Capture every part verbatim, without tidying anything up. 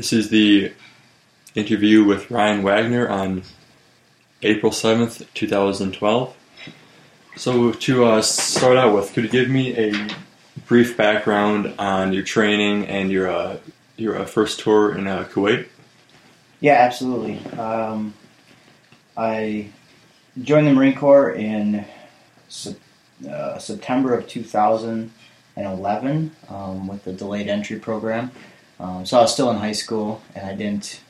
This is the interview with Ryan Wagner on April seventh, two thousand twelve. So to uh, start out with, could you give me a brief background on your training and your uh, your uh, first tour in uh, Kuwait? Yeah, absolutely. Um, I joined the Marine Corps in se- uh, September of two thousand eleven um, with the delayed entry program. Um, so I was still in high school, and I didn't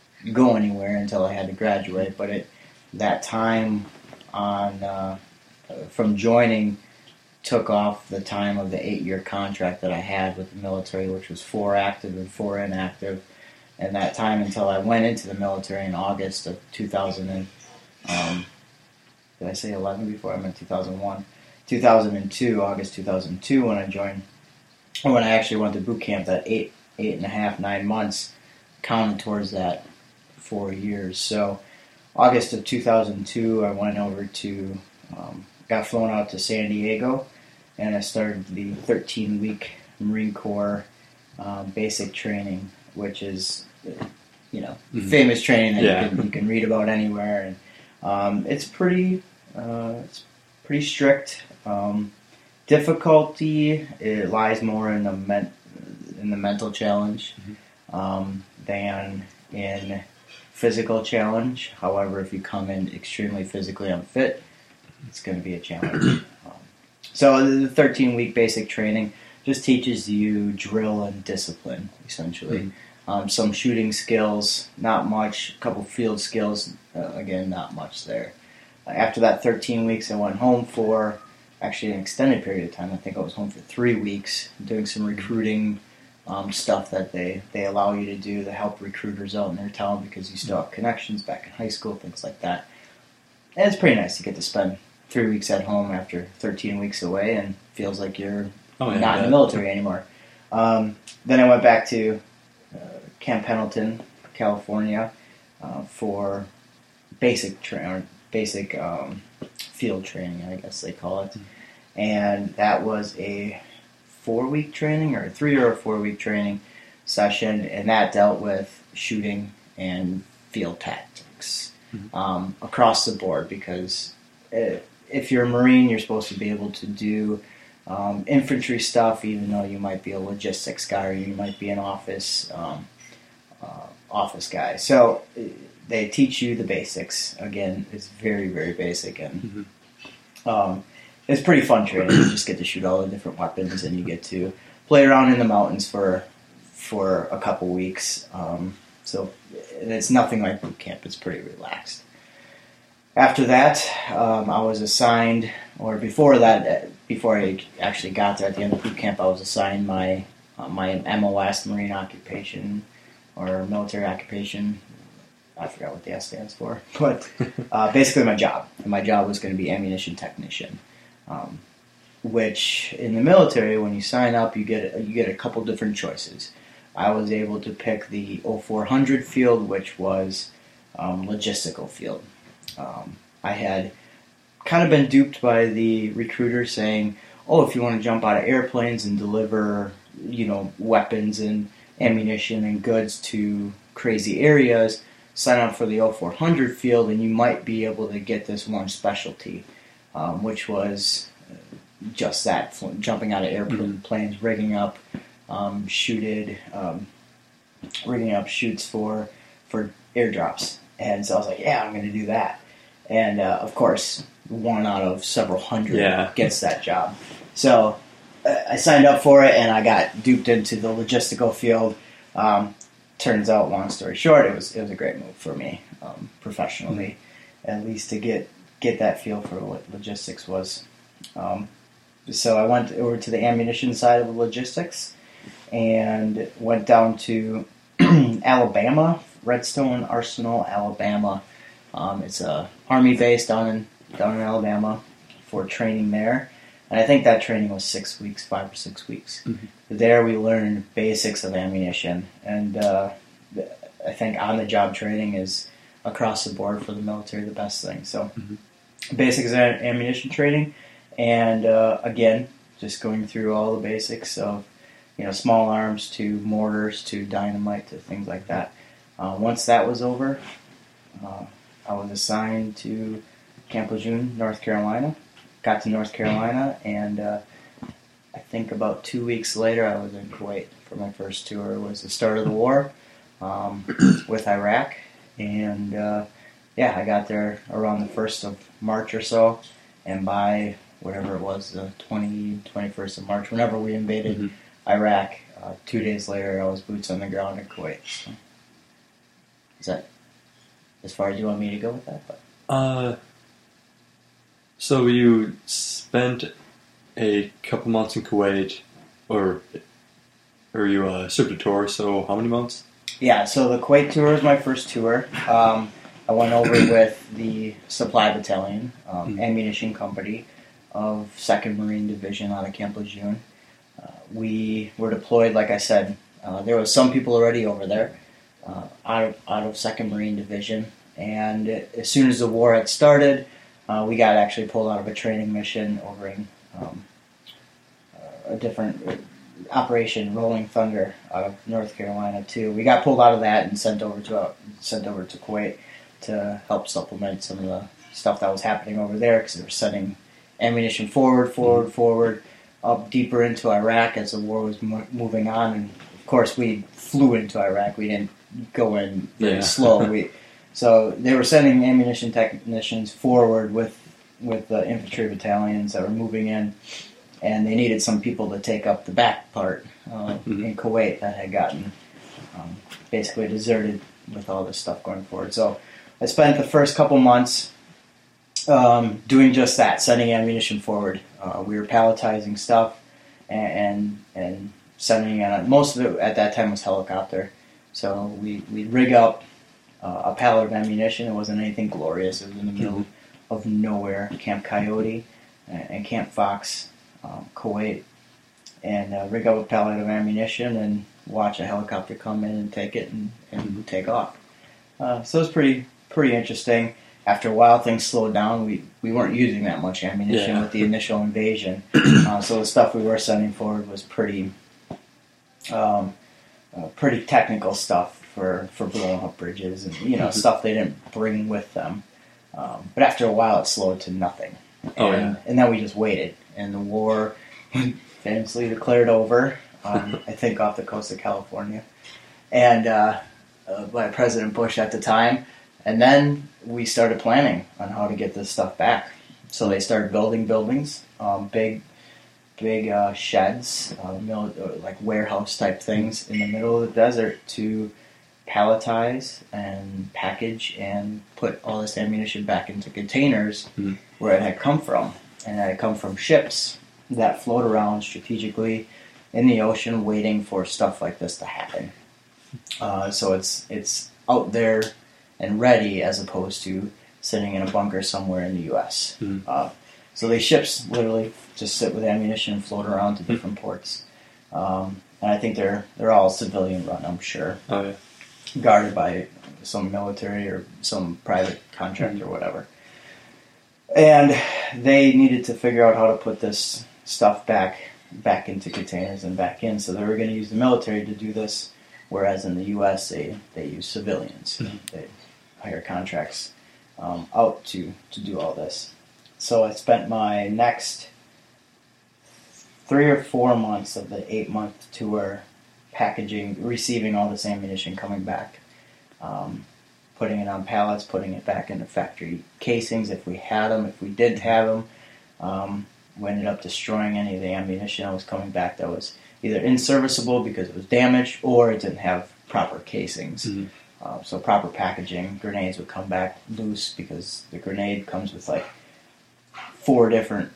go anywhere until I had to graduate. But at that time, on uh, from joining, took off the time of the eight-year contract that I had with the military, which was four active and four inactive. And that time until I went into the military in August of two thousand. And, um, did I say eleven before? I meant two thousand one. two thousand two, August two thousand two, when I joined, or when I actually went to boot camp, that eight, eight and a half, nine months counted towards that four years. So August of two thousand two, I went over to, um, got flown out to San Diego, and I started the thirteen-week Marine Corps uh, basic training, which is, you know, mm-hmm. famous training that yeah. you, can, you can read about anywhere. And um, it's pretty, uh, it's pretty strict. Um, difficulty, it lies more in the men- in the mental challenge mm-hmm. um, than in physical challenge. However, if you come in extremely physically unfit, it's going to be a challenge. um, so the thirteen-week basic training just teaches you drill and discipline, essentially. Mm-hmm. Um, some shooting skills, not much. A couple field skills, uh, again, not much there. Uh, after that thirteen weeks, I went home for actually an extended period of time. I think I was home for three weeks doing some recruiting um, stuff that they, they allow you to do to help recruiters out in their town because you still have connections back in high school, things like that. And it's pretty nice to get to spend three weeks at home after thirteen weeks away and feels like you're oh, yeah, not yeah. in the military anymore. Um, then I went back to uh, Camp Pendleton, California, uh, for basic tra- basic um, field training, I guess they call it. And that was a four-week training, or a three or a four-week training session, and that dealt with shooting and field tactics mm-hmm. um, across the board, because it, if you're a Marine, you're supposed to be able to do um, infantry stuff, even though you might be a logistics guy or you might be an office um, uh, office guy. So they teach you the basics. Again, it's very, very basic, and mm-hmm. um, it's pretty fun training. You just get to shoot all the different weapons, and you get to play around in the mountains for for a couple weeks. Um, so and it's nothing like boot camp. It's pretty relaxed. After that, um, I was assigned, or before that, before I actually got there at the end of boot camp, I was assigned my uh, my M O S, Marine Occupation, or Military Occupation. I forgot what the S stands for, but uh, basically my job. And my job was going to be ammunition technician, um, which in the military, when you sign up, you get you get a couple different choices. I was able to pick the oh four hundred field, which was um, logistical field. Um, I had kind of been duped by the recruiter saying, oh, if you want to jump out of airplanes and deliver, you know, weapons and ammunition and goods to crazy areas, sign up for the oh four hundred field and you might be able to get this one specialty, um, which was just that, jumping out of airplanes, mm-hmm. rigging up, um, shooted, um, rigging up shoots for, for airdrops. And so I was like, yeah, I'm going to do that. And, uh, of course, one out of several hundred yeah. gets that job. So uh, I signed up for it, and I got duped into the logistical field. Um, turns out, long story short, it was it was a great move for me, um, professionally, mm-hmm. at least to get, get that feel for what logistics was. Um, so I went over to the ammunition side of the logistics and went down to Alabama, Redstone Arsenal, Alabama. Um, it's a Army base down in down in Alabama for training there, and I think that training was six weeks, five or six weeks. Mm-hmm. There we learned basics of ammunition, and uh, I think on-the-job training is across the board for the military the best thing. So, mm-hmm. basics of ammunition training, and uh, again, just going through all the basics of you know, small arms to mortars to dynamite to things like that. Uh, once that was over, uh, I was assigned to Camp Lejeune, North Carolina. Got to North Carolina, and uh, I think about two weeks later, I was in Kuwait for my first tour. It was the start of the war um, with Iraq, and uh, yeah, I got there around the first of March or so, and by whatever it was, the twentieth, twenty-first of March, whenever we invaded mm-hmm. Iraq, uh, two days later, I was boots on the ground in Kuwait. So, is that as far as you want me to go with that? But. Uh, so you spent a couple months in Kuwait, or or you uh, served a tour, so how many months? Yeah, so the Kuwait tour was my first tour. Um, I went over with the Supply Battalion, um, mm-hmm. ammunition company of second Marine Division out of Camp Lejeune. Uh, we were deployed, like I said, uh, there was some people already over there uh, out, of, out of second Marine Division, and as soon as the war had started, uh, we got actually pulled out of a training mission over in um, a different operation, Rolling Thunder, out of North Carolina too. We got pulled out of that and sent over to uh, sent over to Kuwait to help supplement some of the stuff that was happening over there, because they were sending ammunition forward, forward, mm-hmm. forward, up deeper into Iraq as the war was mo- moving on. And of course, we flew into Iraq. We didn't go in very yeah. slow. We so they were sending ammunition technicians forward with with the infantry battalions that were moving in, and they needed some people to take up the back part uh, mm-hmm. in Kuwait that had gotten um, basically deserted with all this stuff going forward. So I spent the first couple months um, doing just that, sending ammunition forward. Uh, we were palletizing stuff and and, and sending it on. Most of it at that time was helicopter. So we, we'd rig up uh, a pallet of ammunition. It wasn't anything glorious. It was in the middle mm-hmm. of nowhere, Camp Coyote and, and Camp Fox, um, Kuwait. And uh, rig up a pallet of ammunition and watch a helicopter come in and take it and, and mm-hmm. take off. Uh, so it was pretty pretty interesting. After a while, things slowed down. We we weren't using that much ammunition yeah. with the initial invasion. Uh, so the stuff we were sending forward was pretty um, uh, pretty technical stuff for, for blowing up bridges and you know mm-hmm. stuff they didn't bring with them. Um, but after a while, it slowed to nothing. Oh and, yeah. And then we just waited, and the war famously declared over. Um, I think off the coast of California, and uh, uh, by President Bush at the time. And then we started planning on how to get this stuff back. So they started building buildings, um, big, big uh, sheds, uh, mil- like warehouse type things in the middle of the desert to palletize and package and put all this ammunition back into containers mm-hmm. where it had come from. And it had come from ships that float around strategically in the ocean waiting for stuff like this to happen. Uh, so it's it's out there and ready as opposed to sitting in a bunker somewhere in the U S Mm-hmm. Uh, so these ships literally just sit with ammunition and float around to different ports. Um, and I think they're they're all civilian run, I'm sure. Oh, yeah. Guarded by some military or some private contractor or whatever. And they needed to figure out how to put this stuff back back into containers and back in. So they were going to use the military to do this, whereas in the U S they, they use civilians. Mm-hmm. They hire contracts um, out to, to do all this. So I spent my next three or four months of the eight-month tour packaging, receiving all this ammunition coming back, um, putting it on pallets, putting it back into factory casings if we had them, if we didn't have them. Um, we ended up destroying any of the ammunition that was coming back that was either inserviceable because it was damaged or it didn't have proper casings. Mm-hmm. Uh, so proper packaging. Grenades would come back loose because the grenade comes with like four different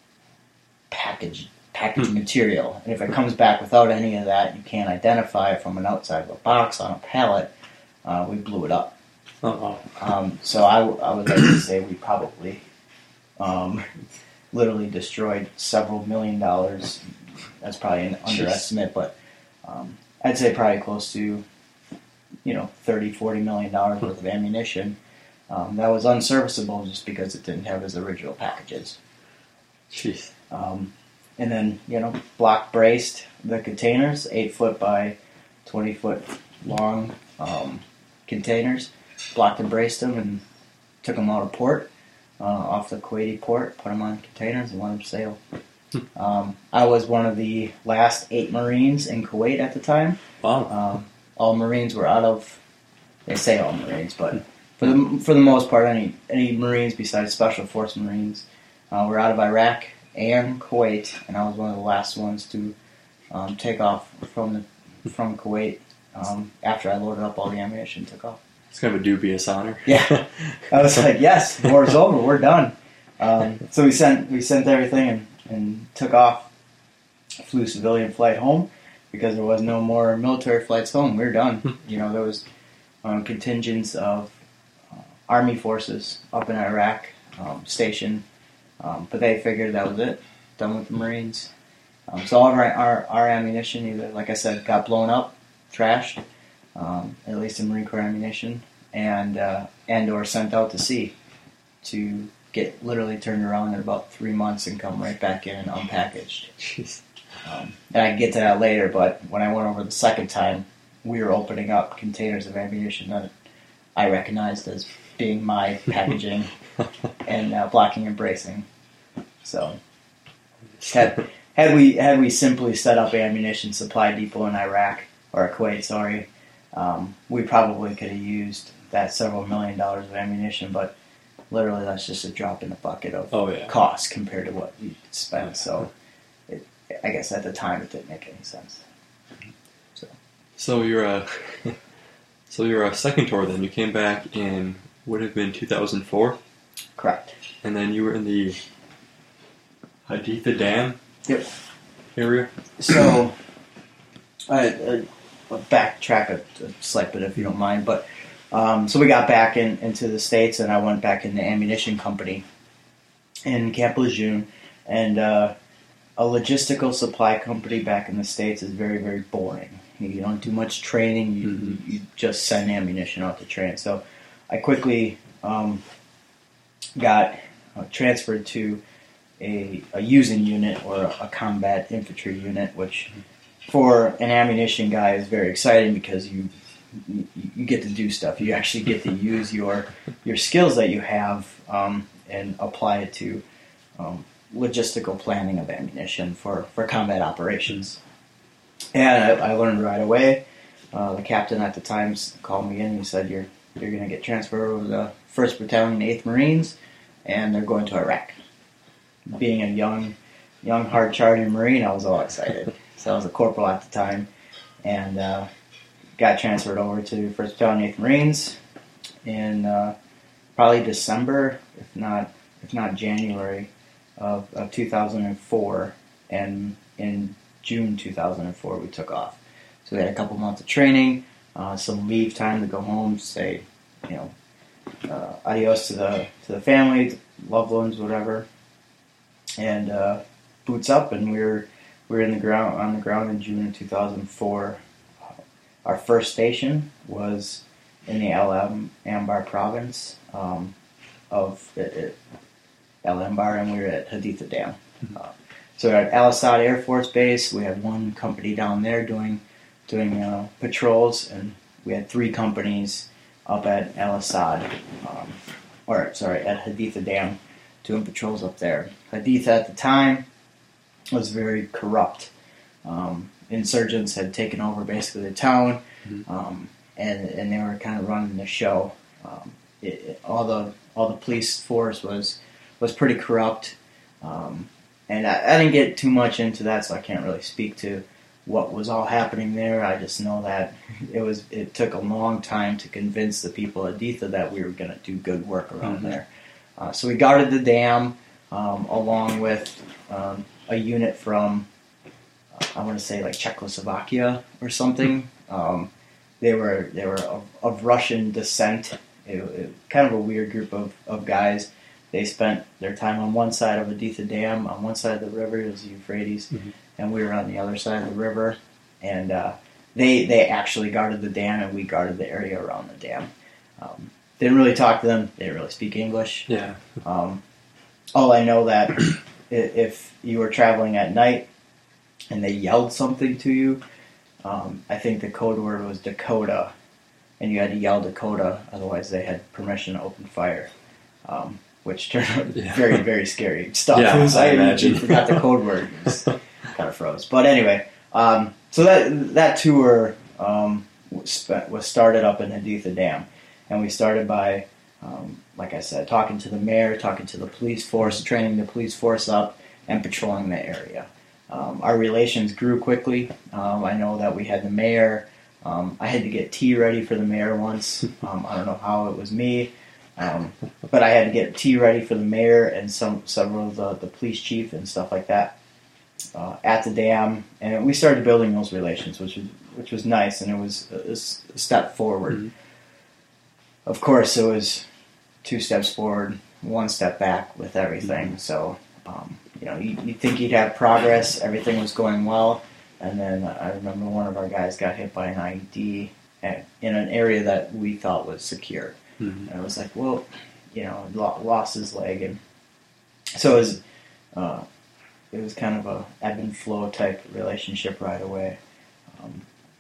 package package mm-hmm. material. And if it comes back without any of that, you can't identify it from an outside of a box on a pallet, uh, we blew it up. Uh-oh. Um, so I, I would like to say we probably um, literally destroyed several million dollars. That's probably an underestimate, but um, I'd say probably close to, you know, thirty, forty million dollars worth of ammunition um, that was unserviceable just because it didn't have its original packages. Jeez. Um, and then, you know, block braced the containers, eight foot by twenty foot long um, containers, blocked and braced them, and took them out of port, uh, off the Kuwaiti port, put them on containers, and let them sail. um, I was one of the last eight Marines in Kuwait at the time. Wow. Um, all Marines were out of, they say all Marines, but for the for the most part, any any Marines besides Special Force Marines uh, were out of Iraq and Kuwait, and I was one of the last ones to um, take off from the from Kuwait um, after I loaded up all the ammunition and took off. It's kind of a dubious honor. Yeah, I was like, yes, war's over, we're done. Um, so we sent we sent everything and, and took off, flew civilian flight home because there was no more military flights home. We were done. You know, there was um, contingents of uh, Army forces up in Iraq um, stationed. Um, but they figured that was it, done with the Marines. Um, so all of our, our, our ammunition, either, like I said, got blown up, trashed, um, at least in Marine Corps ammunition, and uh, and or sent out to sea to get literally turned around in about three months and come right back in and unpackaged. Jeez. Um, and I can get to that later, but when I went over the second time, we were opening up containers of ammunition that I recognized as being my packaging and uh, blocking and bracing. So had had we had we simply set up ammunition supply depot in Iraq or Kuwait, sorry, um, we probably could have used that several million dollars of ammunition. But literally, that's just a drop in the bucket of oh, yeah. cost compared to what we spent. So it, I guess at the time it didn't make any sense. So so you're a so you're a second tour then. You came back in would have been two thousand four. Correct. And then you were in the Haditha Dam Yep. area. So, I, I, I'll backtrack a, a slight bit if you don't mind. But um, so we got back in, into the States, and I went back in the ammunition company in Camp Lejeune. And uh, a logistical supply company back in the States is very, very boring. You don't do much training. You, mm-hmm. you just send ammunition out to train. So I quickly um, got uh, transferred to a, a using unit or a, a combat infantry unit, which for an ammunition guy is very exciting because you, you you get to do stuff. You actually get to use your your skills that you have um, and apply it to um, logistical planning of ammunition for, for combat operations. And I, I learned right away. Uh, the captain at the time called me in and he said, you're you're going to get transferred over to the first Battalion, eighth Marines, and they're going to Iraq. Being a young, young hard-charging Marine, I was all excited. So I was a corporal at the time, and uh, got transferred over to first Battalion, eighth Marines in uh, probably December, if not if not January of, of two thousand four, and in June two thousand four we took off. So we had a couple months of training, uh, some leave time to go home, say, you know, uh, adios to the to the family, to loved ones, whatever, and uh, boots up, and we were we were in the ground on the ground in June of two thousand four. Our first station was in the Al Anbar province um, of it, it, Al Anbar, and we were at Haditha Dam. Mm-hmm. Uh, so we're at Al Asad Air Force Base. We had one company down there doing doing uh, patrols, and we had three companies up at Al Asad, um, or sorry, at Haditha Dam, doing patrols up there. Haditha at the time was very corrupt. Um, insurgents had taken over basically the town, mm-hmm. um, and and they were kind of running the show. Um, it, it, all the all the police force was was pretty corrupt, um, and I, I didn't get too much into that, so I can't really speak to what was all happening there. I just know that it was it took a long time to convince the people at Haditha that we were going to do good work around mm-hmm. there. Uh, so we guarded the dam um, along with um, a unit from, uh, I want to say like Czechoslovakia or something. Um, they were they were of, of Russian descent. It, it, kind of a weird group of, of guys. They spent their time on one side of Haditha Dam. On one side of the river, it was the Euphrates, mm-hmm. and we were on the other side of the river. And uh, they they actually guarded the dam, and we guarded the area around the dam. Um, didn't really talk to them. They didn't really speak English. Yeah. Um, all I know that if you were traveling at night and they yelled something to you, um, I think the code word was Dakota, and you had to yell Dakota, otherwise they had permission to open fire, um, which turned out Yeah. very, very scary stuff. Yeah, It was, I I imagine. forgot the code word. It was kind of froze. But anyway, um, so that that tour um, was, spe- was started up in Haditha Dam, and we started by, um, like I said, talking to the mayor, talking to the police force, training the police force up, and patrolling the area. Um, our relations grew quickly. Um, I know that we had the mayor. Um, I had to get tea ready for the mayor once. Um, I don't know how it was me, um, but I had to get tea ready for the mayor and some several of the, the police chief and stuff like that uh, at the dam. And we started building those relations, which was which was nice, and it was a, a step forward. Mhm. Of course, it was two steps forward, one step back with everything. So, um, you know, you, you think you'd have progress, everything was going well, and then I remember one of our guys got hit by an I E D at, in an area that we thought was secure. Mhm. And I was like, well, you know, lo- lost his leg, and so it was, uh, it was kind of a ebb and flow type relationship right away. Um,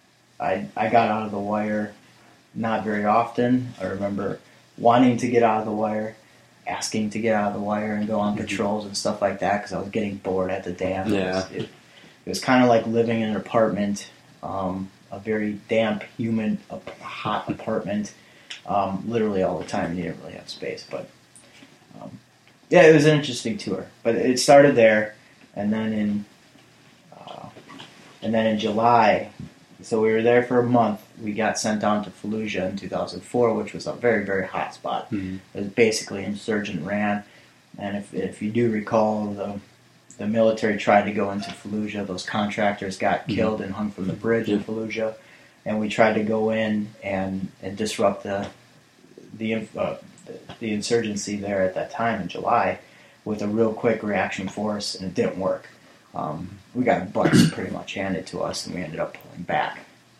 I I got out of the wire not very often. I remember wanting to get out of the wire, asking to get out of the wire and go on Mhm. patrols and stuff like that because I was getting bored at the dam. It Yeah. was, it, it was kind of like living in an apartment, um, a very damp, humid, uh, hot apartment, um, literally all the time. And you didn't really have space, but um, yeah, it was an interesting tour. But it started there, and then in uh, and then in July. So we were there for a month. We got sent down to Fallujah in two thousand four, which was a very, very hot spot. Mhm. It was basically insurgent ran. And if if you do recall, the the military tried to go into Fallujah. Those contractors got Mhm. killed and hung from the bridge in Yep. Fallujah. And we tried to go in and, and disrupt the the, uh, the the insurgency there at that time in July with a real quick reaction force, and it didn't work. Um, we got butts pretty much handed to us, and we ended up pulling back.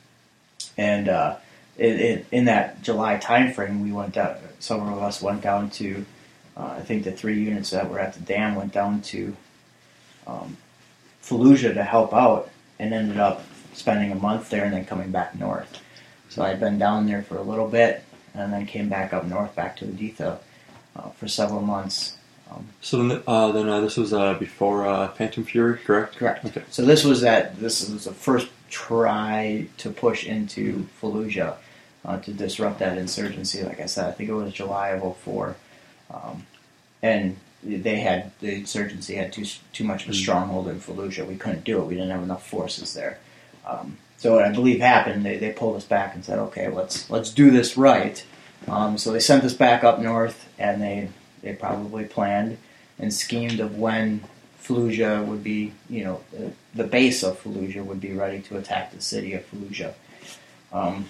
And uh, it, it, in that July time frame, we went down. Several of us went down to. Uh, I think the three units that were at the dam went down to um, Fallujah to help out, and ended up spending a month there and then coming back north. So I'd been down there for a little bit, and then came back up north, back to Haditha uh, for several months. Um, So then, uh, then uh, this was uh, before uh, Phantom Fury, correct? Correct. Okay. So this was that. This was the first try to push into Fallujah uh, to disrupt that insurgency. Like I said, I think it was July of oh four, um, and they had the insurgency had too too much of a Mm. stronghold in Fallujah. We couldn't do it. We didn't have enough forces there. Um, so what I believe happened, they, they pulled us back and said, "Okay, let's let's do this right." Um, so they sent us back up north, and they they probably planned and schemed of when Fallujah would be, you know, the, the base of Fallujah would be ready to attack the city of Fallujah. Um,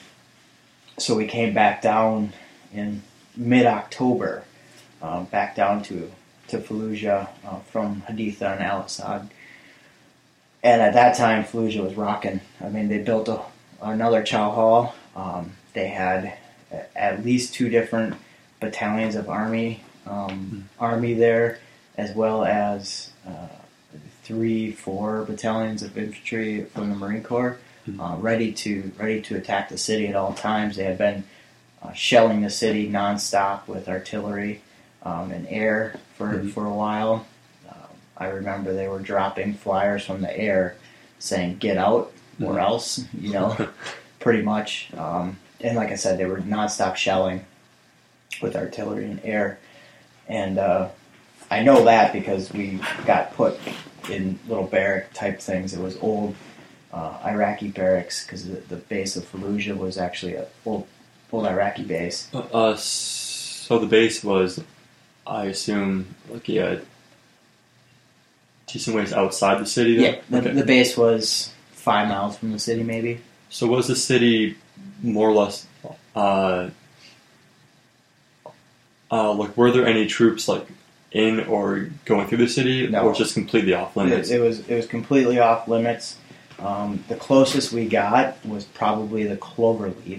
so we came back down in mid-October, um, back down to to Fallujah uh, from Haditha and Al Assad. And at that time, Fallujah was rocking. I mean, they built a, another chow hall. Um, they had at least two different battalions of army um, army there, as well as uh, three, four battalions of infantry from the Marine Corps, uh, ready to ready to attack the city at all times. They had been uh, shelling the city nonstop with artillery um, and air for Mhm. for a while. Um, I remember they were dropping flyers from the air saying "Get out" or Mhm. else, you know, pretty much. Um, and like I said, they were nonstop shelling with artillery and air. And uh, I know that because we got put in little barrack type things. It was old uh, Iraqi barracks because the, the base of Fallujah was actually a old, old Iraqi base. Uh, uh, so the base was, I assume, like a decent ways outside the city. Yeah, Then? the, Okay. the base was five miles from the city, maybe. So was the city more or less, uh, uh, like, were there any troops like in or going through the city, No. or just completely off limits? It, it was it was completely off limits. Um, the closest we got was probably the Cloverleaf,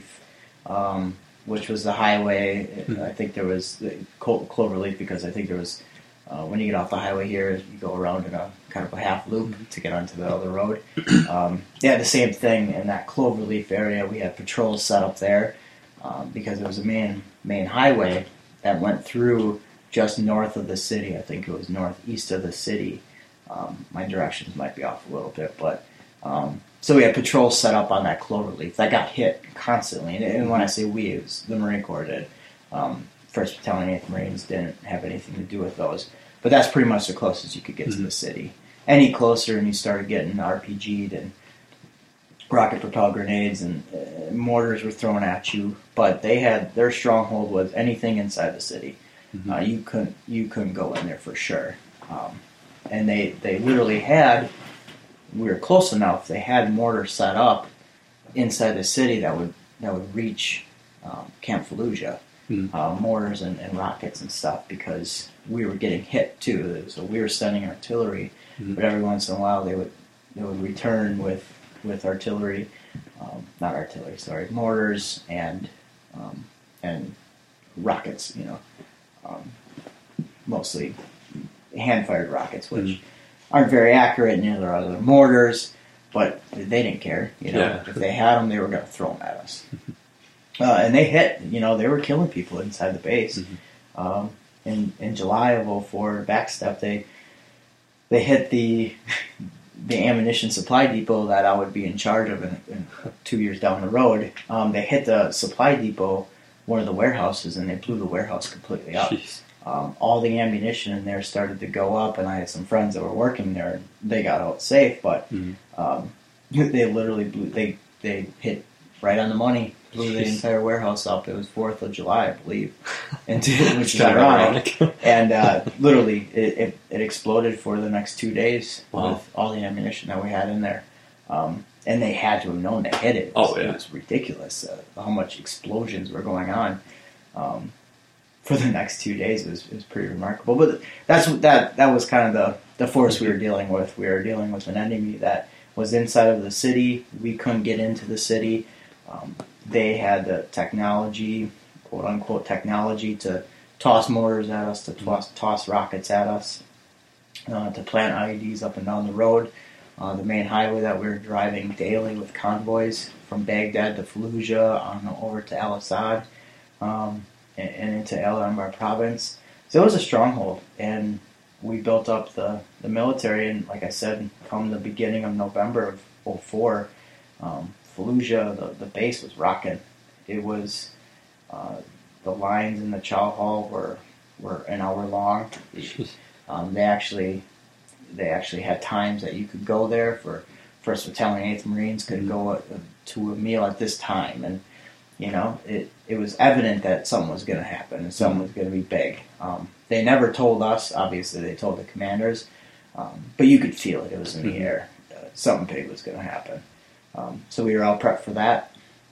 um, which was the highway. Hmm. I think there was the Clo- Cloverleaf because I think there was Uh, when you get off the highway here, you go around in a kind of a half loop to get onto the other road. Um, yeah, the same thing in that Cloverleaf area. We had patrols set up there um, because it was a main main highway that went through just north of the city. I think it was northeast of the city. Um, my directions might be off a little bit, but um, so we had patrols set up on that Cloverleaf that got hit constantly. And, and when I say we, it was the Marine Corps did. Um, First Battalion, eighth Marines didn't have anything to do with those. But that's pretty much the closest you could get mm-hmm. to the city. Any closer and you started getting R P G'd and rocket-propelled grenades and uh, mortars were thrown at you. But they had, their stronghold was anything inside the city. Mm-hmm. Uh, you couldn't you couldn't go in there for sure. Um, and they, they literally had, we were close enough, they had mortars set up inside the city that would that would reach um, Camp Fallujah. Mm. Uh, mortars and, and rockets and stuff because we were getting hit too. So we were sending artillery, mm. but every once in a while they would they would return with with artillery, um, not artillery, sorry, mortars and um, and rockets. You know, um, mostly hand fired rockets, which mm. aren't very accurate. And you know, there are other mortars, but they didn't care. You know, yeah. If they had them, they were going to throw them at us. Uh, and they hit, you know, they were killing people inside the base. Mm-hmm. Um, in in July of oh four, Backstep, they they hit the the ammunition supply depot that I would be in charge of in, in two years down the road. Um, they hit the supply depot, one of the warehouses, and they blew the warehouse completely up. Um, all the ammunition in there started to go up, and I had some friends that were working there. And they got out safe, but mm-hmm. um, they literally blew. They they hit right on the money. Blew the entire warehouse up. It was fourth of July, I believe, and which is ironic. And uh, literally, it, it, it exploded for the next two days wow. with all the ammunition that we had in there. Um, and they had to have known to hit it. It was, oh, yeah. It was ridiculous uh, how much explosions were going on um, for the next two days. It was, it was pretty remarkable. But that's that. That was kind of the, the force we were dealing with. We were dealing with an enemy that was inside of the city. We couldn't get into the city. Um, they had the technology, quote-unquote technology, to toss mortars at us, to toss, toss rockets at us, uh, to plant I E Ds up and down the road. Uh, the main highway that we were driving daily with convoys from Baghdad to Fallujah, on over to Al-Assad, um, and, and into Al Anbar province. So it was a stronghold, and we built up the, the military, and like I said, come the beginning of November of oh four, um, Fallujah, the, the base was rocking. It was, uh, the lines in the chow hall were were an hour long. Um, they actually they actually had times that you could go there for First Battalion, eighth Marines could mm-hmm. go uh, to a meal at this time, and you know it it was evident that something was going to happen and something mm-hmm. was going to be big. Um, they never told us. Obviously, they told the commanders, um, but you could feel it. It was in the mm-hmm. air. Uh, something big was going to happen. Um, so we were all prepped for that,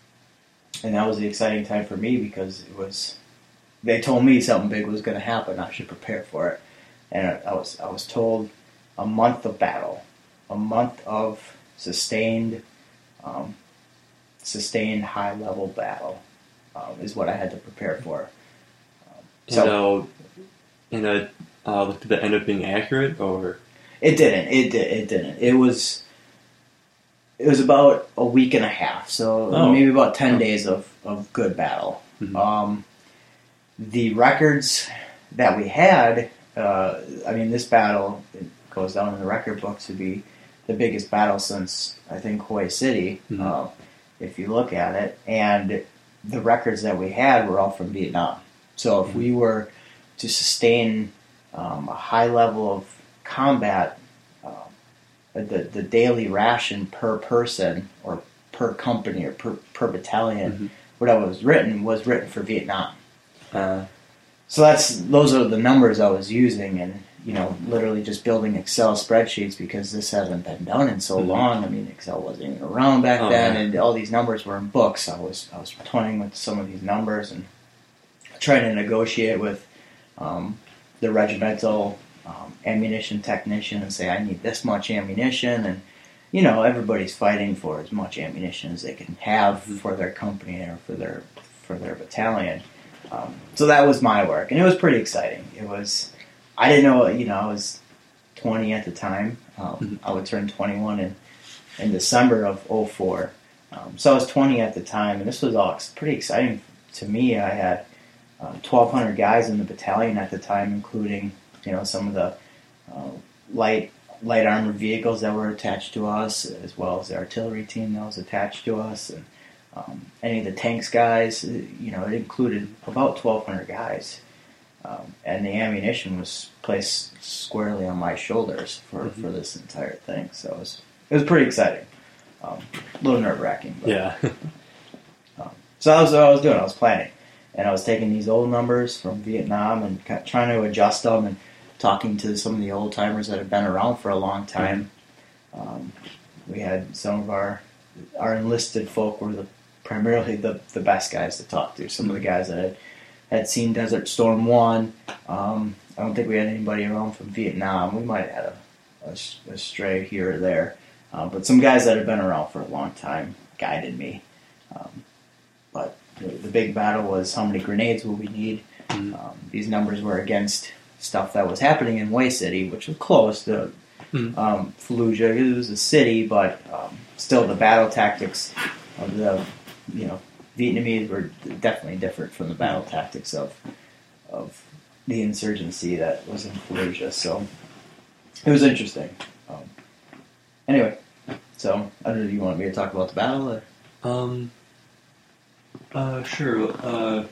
and that was the exciting time for me because it was. They told me something big was going to happen. I should prepare for it, and I, I was I was told a month of battle, a month of sustained, um, sustained high level battle um, is what I had to prepare for. Um, so, and uh, uh, did that end up being accurate, or it didn't? It did. It didn't. It was. It was about a week and a half, so oh. maybe about ten oh. days of, of good battle. Mm-hmm. Um, the records that we had, uh, I mean, this battle it goes down in the record book to be the biggest battle since, I think, Hue City, mm-hmm. uh, if you look at it. And the records that we had were all from Vietnam. So if mm-hmm. we were to sustain um, a high level of combat, The, the daily ration per person or per company or per, per battalion, mm-hmm. whatever was written, was written for Vietnam. Uh, so that's those are the numbers I was using, and you know, literally just building Excel spreadsheets because this hasn't been done in so mm-hmm. long. I mean, Excel wasn't even around back oh, then, yeah. and all these numbers were in books. I was I was toying with some of these numbers and trying to negotiate with um, the regimental Um, ammunition technician and say, I need this much ammunition, and you know, everybody's fighting for as much ammunition as they can have for their company or for their for their battalion. Um, so that was my work, and it was pretty exciting. It was I didn't know, you know, I was twenty at the time. Um, Mhm. I would turn twenty-one in, in December of oh four. Um, so I was twenty at the time, and this was all ex- pretty exciting to me. I had um, twelve hundred guys in the battalion at the time, including, you know, some of the uh, light light armored vehicles that were attached to us, as well as the artillery team that was attached to us, and um, any of the tanks guys. You know, it included about twelve hundred guys. Um, and the ammunition was placed squarely on my shoulders for, mm-hmm. for this entire thing. So it was it was pretty exciting. Um, a little nerve wracking. Yeah. um, so that was what I was doing. I was planning, and I was taking these old numbers from Vietnam and kind of trying to adjust them, and talking to some of the old timers that have been around for a long time. Um, we had some of our our enlisted folk were the primarily the the best guys to talk to. Some of the guys that had had seen Desert Storm one. Um, I don't think we had anybody around from Vietnam. We might have had a, a, a stray here or there. Uh, but some guys that had been around for a long time guided me. Um, but the, the big battle was how many grenades will we need. Mm-hmm. Um, these numbers were against stuff that was happening in Hue City, which was close to mm-hmm. um, Fallujah. It was a city, but um, still the battle tactics of the, you know, Vietnamese were definitely different from the battle tactics of of the insurgency that was in Fallujah. So it was interesting. Um, anyway, so I don't know if you want me to talk about the battle. Or? Um. Uh. Sure. Uh.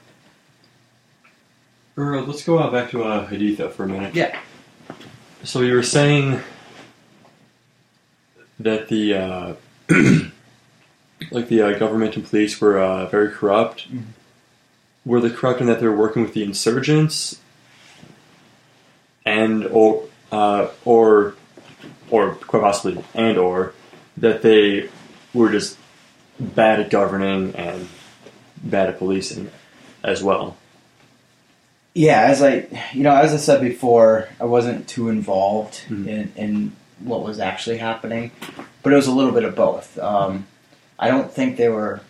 Or let's go out back to uh, Haditha for a minute. Yeah. So you were saying that the. Uh, Like the uh, government and police were uh, very corrupt. Mm-hmm. Were they corrupt in that they were working with the insurgents, and or uh, or or quite possibly and or that they were just bad at governing and bad at policing as well? Yeah, as I you know, as I said before, I wasn't too involved Mm-hmm. in in what was actually happening, but it was a little bit of both. Um, I don't think they were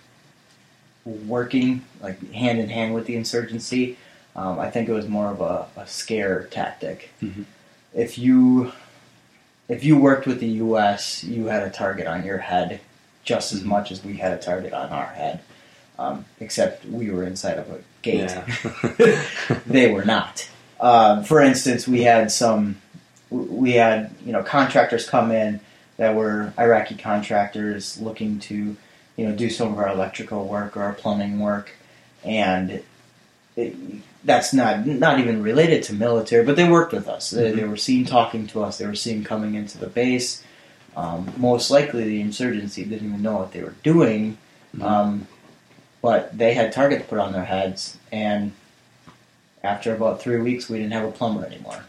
working like hand in hand with the insurgency. Um, I think it was more of a, a scare tactic. Mm-hmm. If you if you worked with the U S, you had a target on your head just as Mm-hmm. much as we had a target on our head. Um, except we were inside of a gate. Yeah. They were not. Um, for instance, we had some we had you know contractors come in that were Iraqi contractors looking to, you know, do some of our electrical work or our plumbing work, and it, that's not not even related to military, but they worked with us. They, Mm-hmm. they were seen talking to us. They were seen coming into the base. Um, most likely, the insurgency didn't even know what they were doing, Mm-hmm. um, but they had targets put on their heads, and after about three weeks, we didn't have a plumber anymore.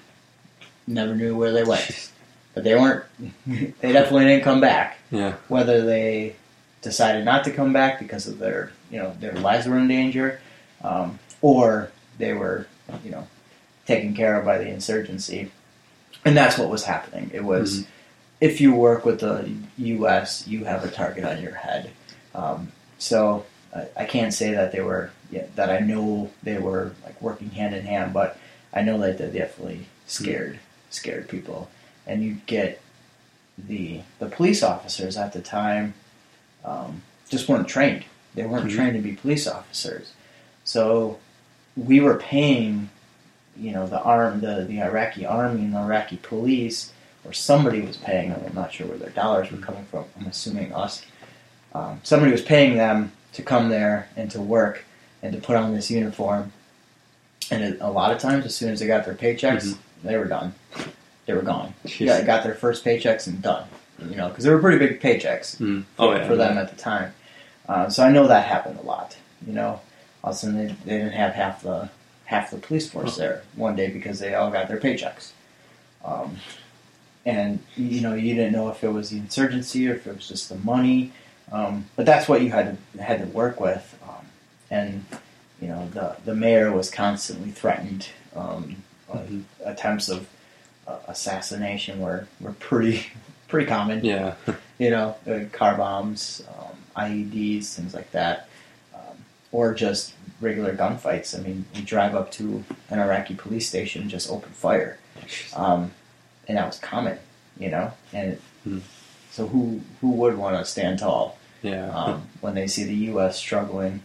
Never knew where they went. But they weren't, they definitely didn't come back. Yeah. Whether they decided not to come back because of their, you know, their lives were in danger, um, or they were, you know, taken care of by the insurgency. And that's what was happening. It was, Mm-hmm. if you work with the U S, you have a target on your head. Um, so I, I can't say that they were, yeah, that I know they were like working hand in hand, but I know that they definitely scared, scared people. And you get the the police officers at the time um, just weren't trained. They weren't Mm-hmm. trained to be police officers. So we were paying, you know, the arm, the, the Iraqi army and the Iraqi police, or somebody was paying them. I'm not sure where their dollars were coming from. I'm assuming us. Um, somebody was paying them to come there and to work and to put on this uniform. And it, a lot of times, as soon as they got their paychecks, Mm-hmm. they were done. They were gone. Jeez. Yeah, they got their first paychecks and done. You know, because they were pretty big paychecks Mm. for, Oh, yeah. for them at the time. Uh, so I know that happened a lot. You know, all of a sudden they, they didn't have half the half the police force there one day because they all got their paychecks. Um, and you know, you didn't know if it was the insurgency or if it was just the money. Um, but that's what you had to had to work with. Um, and you know, the the mayor was constantly threatened. Um, Mm-hmm. uh, attempts of uh, assassination were, were pretty pretty common. Yeah. You know, uh, car bombs, um, I E Ds, things like that, um, or just regular gunfights. I mean, you drive up to an Iraqi police station and just open fire, um, and that was common, you know. And mm. so who who would want to stand tall? Yeah. Um, when they see the U S struggling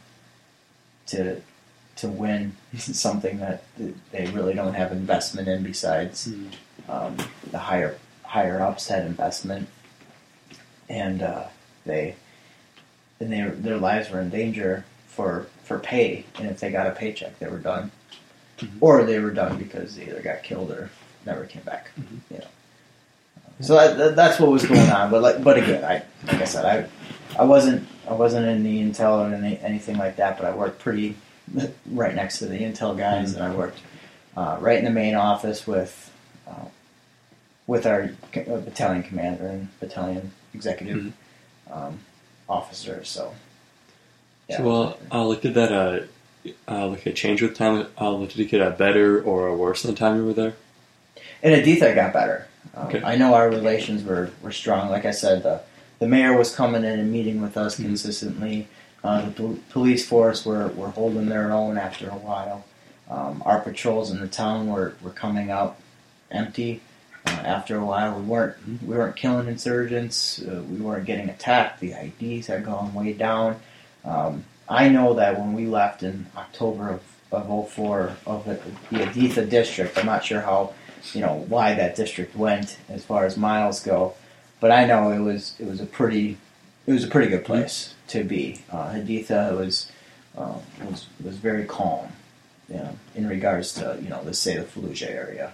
to to win something that they really don't have investment in, besides mm. um, the higher higher ups had investment, and uh, they and they their lives were in danger for for pay, and if they got a paycheck, they were done, mm-hmm. or they were done because they either got killed or never came back. Mm-hmm. You know, so that, that's what was going on. But like, but again, I like I said, I I wasn't I wasn't in the intel or any, anything like that, but I worked pretty right next to the intel guys, mm-hmm. and I worked uh, right in the main office with uh, with our battalion commander and battalion executive mm-hmm. um, officer. So, yeah. So, uh, uh, like, did that uh, uh, like a change with time? Uh, did it get a better or a worse than the time you were there? In Aditha, it got better. Um, okay. I know our relations were, were strong. Like I said, the the mayor was coming in and meeting with us mm-hmm. consistently. Uh, the pol- police force were, were holding their own after a while. Um, our patrols in the town were, were coming up empty uh, after a while. We weren't we weren't killing insurgents. Uh, we weren't getting attacked. The I Ds had gone way down. Um, I know that when we left in October of of oh four of the, the Aditha district, I'm not sure how you know why that district went as far as miles go, but I know it was it was a pretty it was a pretty good place to be. Uh, Aditha was uh, was was very calm, you know, in regards to you know let's say the Fallujah area.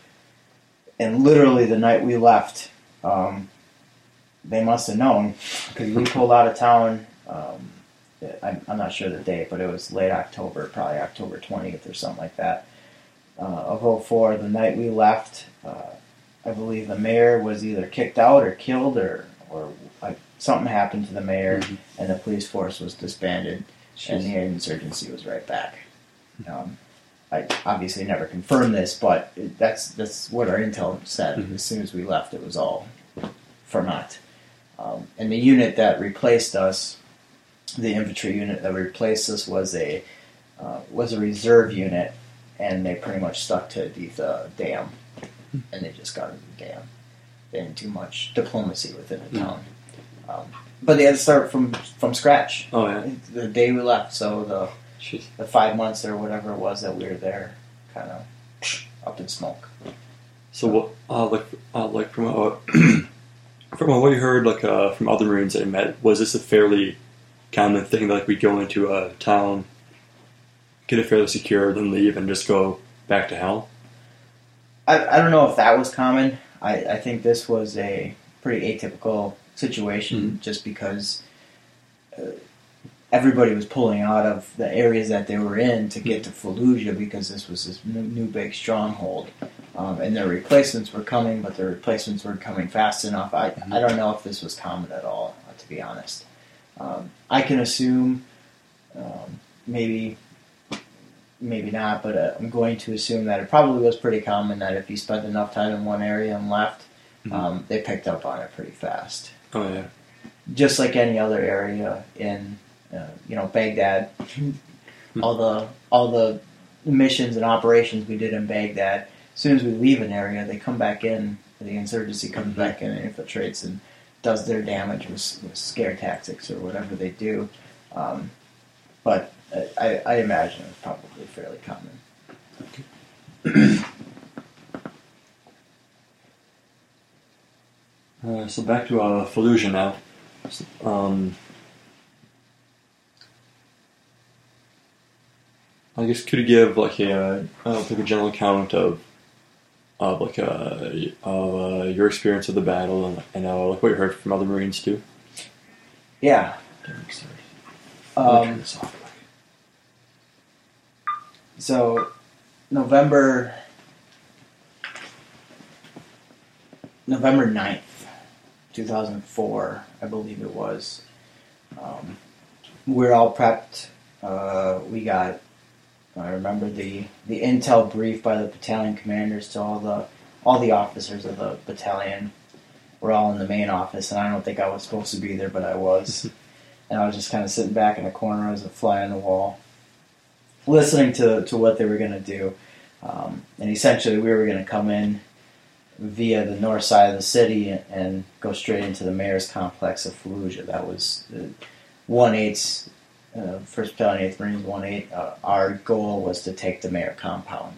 And literally the night we left, um, they must have known because we pulled out of town. Um, I'm, I'm not sure the date, but it was late October, probably October twentieth or something like that. Uh, of oh four, the night we left, uh, I believe the mayor was either kicked out or killed, or or uh, something happened to the mayor, mm-hmm. and the police force was disbanded, Jeez. And the insurgency was right back. Um, I obviously never confirmed this, but it, that's that's what our intel said. Mm-hmm. As soon as we left, it was all for naught. Um, and the unit that replaced us, the infantry unit that replaced us, was a uh, was a reserve unit. And they pretty much stuck to the dam, and they just got into the dam. They didn't do much diplomacy within the town, um, but they had to start from from scratch. Oh yeah, the day we left. So the Jeez. the five months or whatever it was that we were there, kind of up in smoke. So what, uh, like, uh, like from uh, from what you heard, like uh, from other Marines I met, was this a fairly common thing? Like we go into a town, get it fairly secure, then leave and just go back to hell? I, I don't know if that was common. I, I think this was a pretty atypical situation mm-hmm. just because uh, everybody was pulling out of the areas that they were in to get to Fallujah because this was this new, new big stronghold. Um, and their replacements were coming, but their replacements weren't coming fast enough. I, mm-hmm. I don't know if this was common at all, to be honest. Um, I can assume um, maybe... Maybe not, but uh, I'm going to assume that it probably was pretty common that if you spent enough time in one area and left, mm-hmm. um, they picked up on it pretty fast. Oh yeah. Just like any other area in, uh, you know, Baghdad. Mm-hmm. all the all the missions and operations we did in Baghdad. As soon as we leave an area, they come back in. The insurgency comes mm-hmm. back in and infiltrates and does their damage with, with scare tactics or whatever they do. Um, but I, I imagine it's probably fairly common. Okay. uh, so back to uh, Fallujah now. Um, I guess could you give like a I don't think a general account of of like uh, of uh, your experience of the battle and, and uh, like what you heard from other Marines too? Yeah. Um, So, November November ninth, two thousand four, I believe it was. Um, we're all prepped. Uh, we got, I remember the, the intel brief by the battalion commanders to all the all the officers of the battalion. We're all in the main office, and I don't think I was supposed to be there, but I was. And I was just kind of sitting back in a corner as a fly on the wall. listening to, to what they were going to do. Um, and essentially, we were going to come in via the north side of the city and, and go straight into the mayor's complex of Fallujah. That was the one eighth, uh, first Battalion, eighth Marines, one eighth. Uh, our goal was to take the mayor compound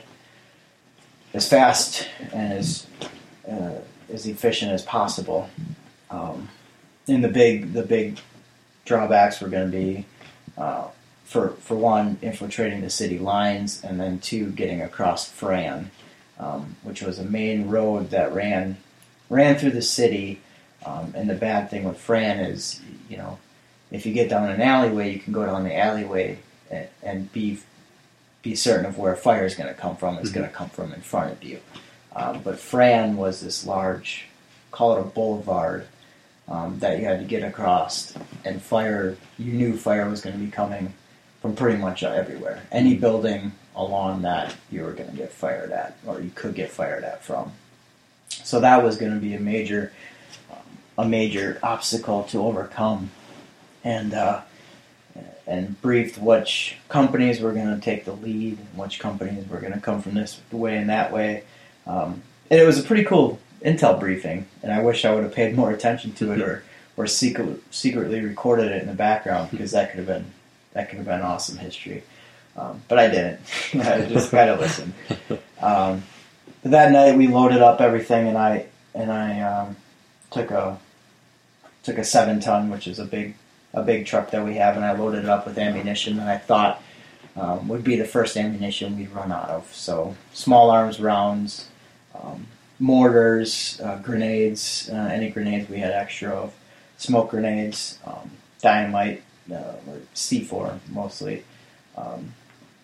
as fast and as uh, as efficient as possible. Um, and the big the big drawbacks were going to be, uh, for for one, infiltrating the city lines, and then two, getting across Fran, um, which was a main road that ran ran through the city. Um, and the bad thing with Fran is, you know, if you get down an alleyway, you can go down the alleyway and, and be be certain of where a fire is going to come from. It's mm-hmm. going to come from in front of you. Um, but Fran was this large, call it a boulevard, um, that you had to get across, and fire, you knew fire was going to be coming from pretty much everywhere. Any building along that, you were going to get fired at, or you could get fired at from. So that was going to be a major, um, a major obstacle to overcome, and uh, and briefed which companies were going to take the lead, and which companies were going to come from this way and that way. Um, and it was a pretty cool intel briefing, and I wish I would have paid more attention to it, or or secret, secretly recorded it in the background, because that could have been that could have been awesome history. Um, but I didn't. I just kind of listened. Um, but that night we loaded up everything, and I and I um, took a took a seven ton, which is a big a big truck that we have, and I loaded it up with ammunition that I thought um, would be the first ammunition we'd run out of. So small arms rounds, um, mortars, uh, grenades, uh, any grenades we had extra of, smoke grenades, um, dynamite, uh, or C four mostly, um,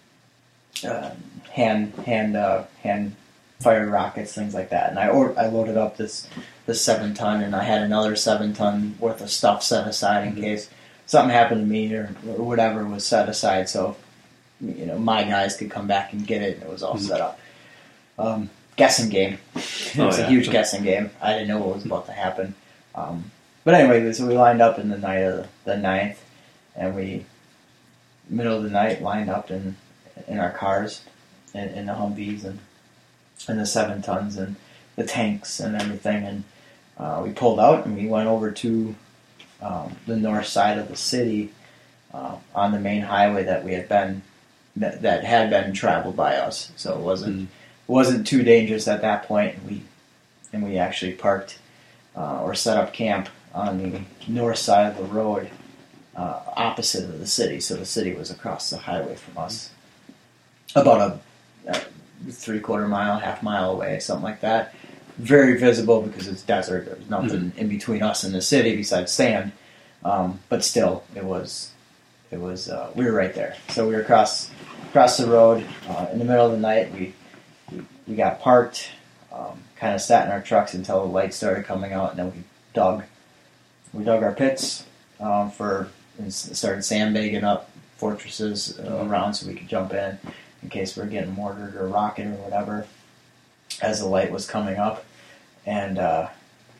uh, hand hand uh, hand fire rockets, things like that. And I or, I loaded up this this seven ton, and I had another seven ton worth of stuff set aside in case something happened to me, or, or whatever was set aside, so you know my guys could come back and get it. And it was all mm-hmm. set up. Um, guessing game. It was oh, yeah. a huge guessing game. I didn't know what was about to happen. Um, but anyway, so we lined up in the night of the, the ninth, and we, middle of the night, lined up in in our cars, in, in the Humvees, and, and the seven tons, and the tanks, and everything, and uh, we pulled out, and we went over to um, the north side of the city, uh, on the main highway that we had been, that, that had been traveled by us, so it wasn't mm-hmm. wasn't too dangerous at that point, and we and we actually parked uh, or set up camp on the north side of the road, uh, opposite of the city. So the city was across the highway from us, about a, a three quarter mile, half mile away, something like that. Very visible because it's desert. There's nothing mm-hmm. in between us and the city besides sand, um, but still, it was it was uh, we were right there. So we were across across the road uh, in the middle of the night. We We, we got parked, um, kind of sat in our trucks until the lights started coming out, and then we dug. We dug our pits um, for and started sandbagging up fortresses uh, around so we could jump in in case we were getting mortared or rocketed or whatever as the light was coming up. And uh,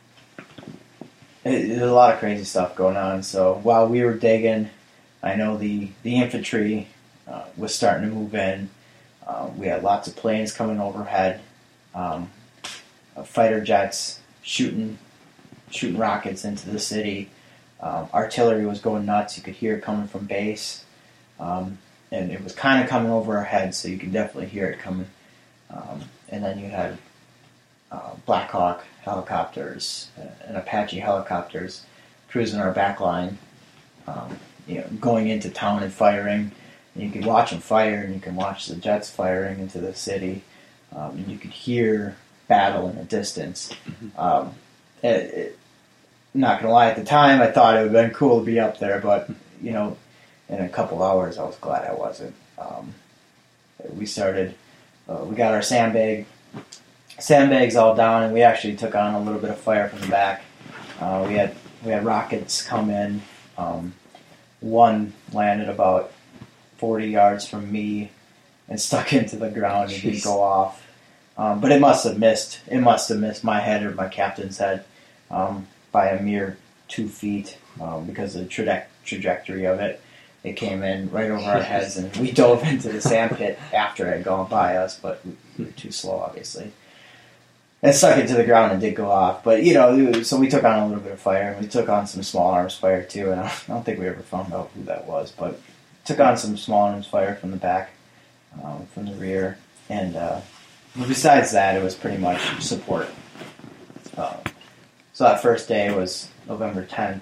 it, there's a lot of crazy stuff going on. So while we were digging, I know the, the infantry uh, was starting to move in. Uh, we had lots of planes coming overhead, um, uh, fighter jets shooting shooting rockets into the city. Um, artillery was going nuts. You could hear it coming from base. Um, and it was kind of coming over our heads, so you could definitely hear it coming. Um, and then you had uh, Black Hawk helicopters uh, and Apache helicopters cruising our back line, um, you know, going into town and firing. And you could watch them fire, and you can watch the jets firing into the city, um, and you could hear battle in the distance. Mm-hmm. Um, it, it, not gonna lie, at the time I thought it would have been cool to be up there, but you know, in a couple hours I was glad I wasn't. Um, we started, uh, we got our sandbag, sandbags all down, and we actually took on a little bit of fire from the back. Uh, we had we had rockets come in. Um, one landed about forty yards from me and stuck into the ground and didn't go off. Um, but it must have missed. It must have missed my head or my captain's head um, by a mere two feet um, because of the traje- trajectory of it. it came in right over our heads, and we dove into the sand pit after it had gone by us, but we were too slow, obviously. And stuck it to the ground and did go off. But, you know, so we took on a little bit of fire, and we took on some small arms fire, too, and I don't think we ever found out who that was, but took on some small arms fire from the back, um, from the rear, and uh, besides that, it was pretty much support. Um, so that first day was November tenth,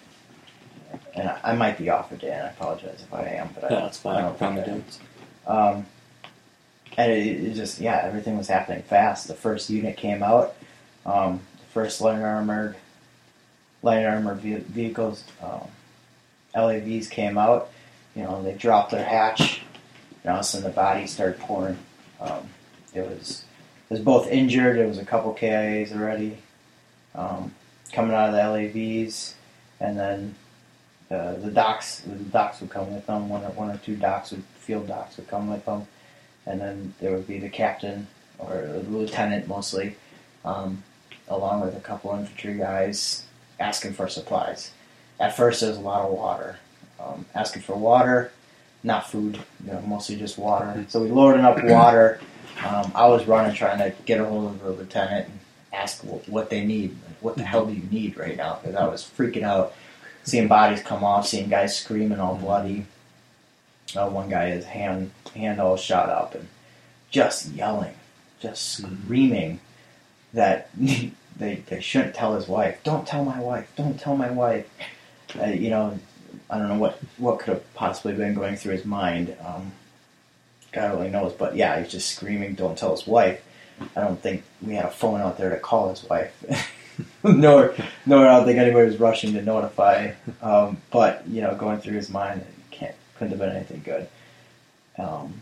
and I, I might be off a day, and I apologize if I am, but yeah, I, that's fine. I don't Found think the I am. dates. Um, and it, it just, yeah, everything was happening fast. The first unit came out, um, the first light armored, light armored ve- vehicles, um, L A Vs came out. You know, they dropped their hatch, and all of a sudden the bodies started pouring. Um, it was it was both injured. There was a couple K I As already um, coming out of the L A Vs, and then uh, the docs the docs would come with them. One or one or two docs would field docs would come with them, and then there would be the captain or the lieutenant mostly, um, along with a couple infantry guys asking for supplies. At first, there was a lot of water. Um, asking for water, not food, you know, mostly just water. So we loaded up water. Um, I was running trying to get a hold of the lieutenant and ask what, what they need. Like, what the hell do you need right now? Because I was freaking out, seeing bodies come off, seeing guys screaming all bloody. Uh, one guy, his hand, hand all shot up and just yelling, just screaming that they, they shouldn't tell his wife. Don't tell my wife. Don't tell my wife. Uh, you know, I don't know what, what could have possibly been going through his mind. Um, God only knows. But yeah, he's just screaming, don't tell his wife. I don't think we had a phone out there to call his wife. nor, nor I don't think anybody was rushing to notify. Um, but, you know, going through his mind, it can't, couldn't have been anything good. Um,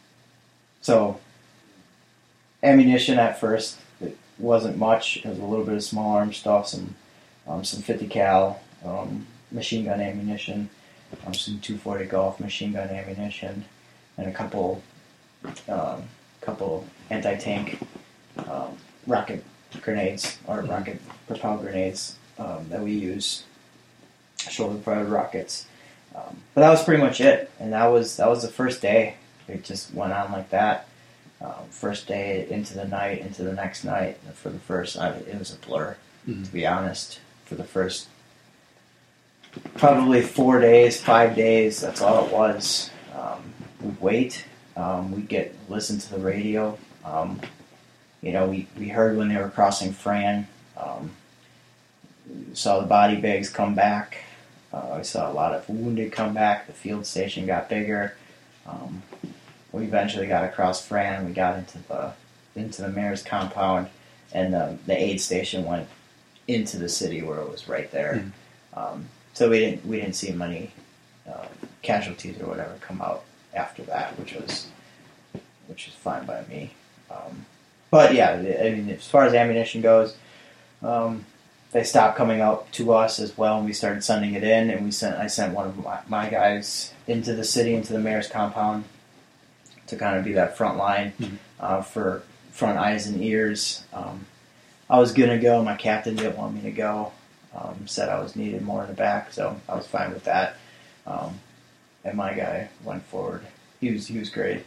so, ammunition at first, it wasn't much. It was a little bit of small arm stuff, some, um, some fifty cal, um, machine gun ammunition, um, some two forty Golf machine gun ammunition, and a couple, um, couple anti-tank um, rocket grenades or rocket propelled grenades um, that we use, shoulder-fired rockets. Um, but that was pretty much it, and that was that was the first day. It just went on like that. Um, first day into the night, into the next night. For the first, I, it was a blur, mm-hmm. to be honest. For the first. Probably four days, five days, that's all it was. Um, we'd wait, um, we'd get, listen to the radio. Um, you know, we, we heard when they were crossing Fran. Um, we saw the body bags come back. Uh, we saw a lot of wounded come back. The field station got bigger. Um, we eventually got across Fran. We got into the into the mayor's compound, and the, the aid station went into the city where it was right there. Mm-hmm. Um, So we didn't we didn't see many uh, casualties or whatever come out after that, which was which was fine by me. Um, but yeah, I mean, as far as ammunition goes, um, they stopped coming out to us as well, and we started sending it in. And we sent I sent one of my, my guys into the city, into the mayor's compound, to kind of be that front line mm-hmm. uh, for front eyes and ears. Um, I was gonna go, my captain didn't want me to go. Um, said I was needed more in the back, so I was fine with that. Um, and my guy went forward. He was he was great.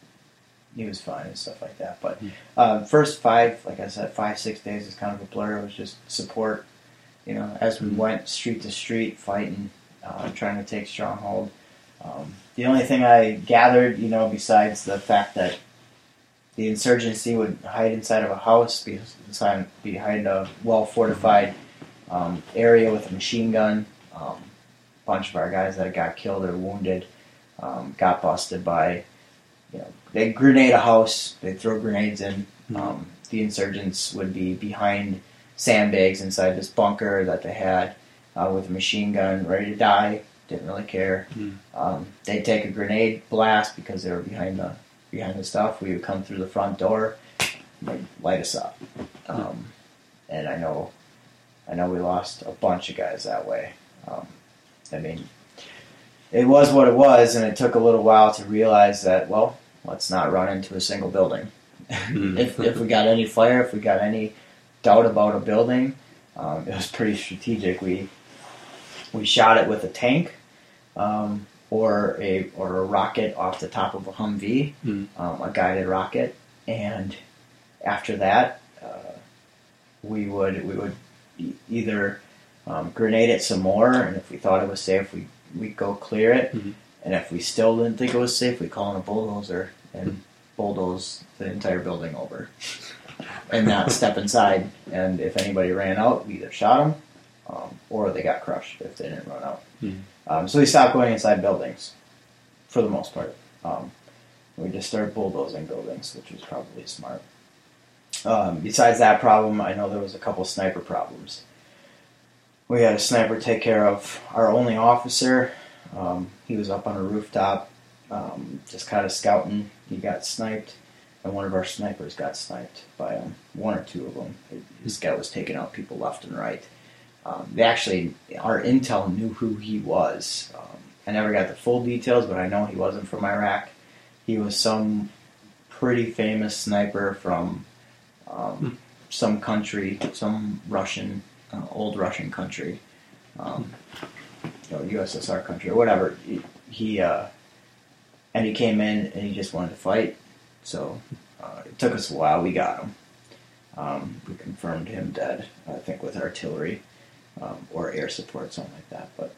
He was fine and stuff like that. But uh, first five, like I said, five six days is kind of a blur. It was just support. You know, as we went street to street, fighting, uh, trying to take stronghold. Um, the only thing I gathered, you know, besides the fact that the insurgency would hide inside of a house, behind behind a well fortified. Um, area with a machine gun. Um, a bunch of our guys that got killed or wounded um, got busted by, you know, they grenade a house, they throw grenades in. Um, the insurgents would be behind sandbags inside this bunker that they had uh, with a machine gun, ready to die. Didn't really care. Mm. Um, they'd take a grenade blast because they were behind the behind the stuff. We would come through the front door, they'd light us up. Um, mm. And I know. I know we lost a bunch of guys that way. Um, I mean, it was what it was, and it took a little while to realize that, well, let's not run into a single building. Mm. if, if we got any fire, if we got any doubt about a building, um, it was pretty strategic. We we shot it with a tank, um, or a or a rocket off the top of a Humvee, Mm. um, a guided rocket, and after that, uh, we would we would e- either um, grenade it some more, and if we thought it was safe, we we go clear it, Mhm. and if we still didn't think it was safe, we call in a bulldozer and bulldoze the entire building over, and not step inside. And if anybody ran out, we either shot them, um, or they got crushed if they didn't run out. Mhm. Um, so we stopped going inside buildings, for the most part. Um, we just started bulldozing buildings, which was probably smart. Um, besides that problem, I know there was a couple sniper problems. We had a sniper take care of our only officer. Um, he was up on a rooftop, um, just kind of scouting. He got sniped, and one of our snipers got sniped by um, one or two of them. This guy was taking out people left and right. Um, they actually, our intel knew who he was. Um, I never got the full details, but I know he wasn't from Iraq. He was some pretty famous sniper from um, Hmm. some country, some Russian, uh, old Russian country, um, you know, U S S R country or whatever. He, he uh, and he came in and he just wanted to fight. So uh, it took us a while. We got him. Um, we confirmed him dead, I think, with artillery. Um, or air support, something like that. But